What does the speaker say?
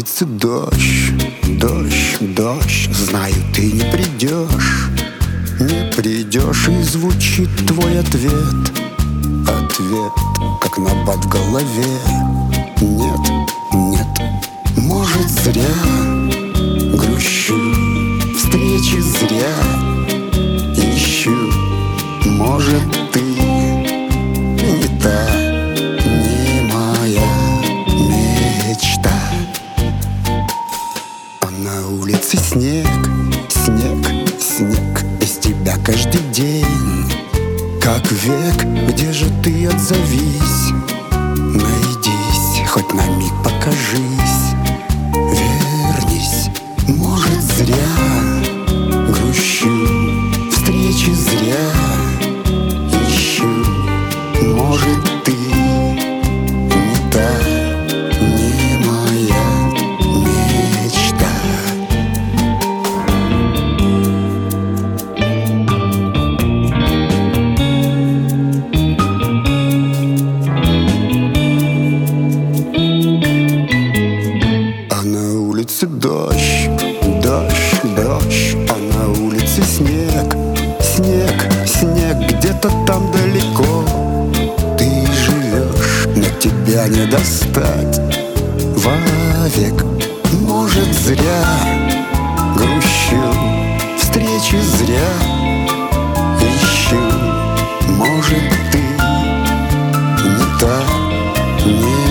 улице дождь, дождь, дождь. Знаю, ты не придешь, не придешь. И звучит твой ответ, ответ, как набат в голове. Нет, нет, может, зря грущу, встречи зря ищу. Может, ты не та, не моя мечта. А на улице снег, снег, снег. Без тебя каждый день как век. Где же ты, отзовись, найдись, хоть на миг покажись, вернись. Может, зря грущу, встречи зря ищу. Может, ты не та, не моя мечта. А на улице дождь, дождь, дождь. А на улице снег, снег, снег. Где-то там далеко ты живешь, но тебя не достать вовек. Может, зря грущу, встречи зря ищу. Может, ты не та, не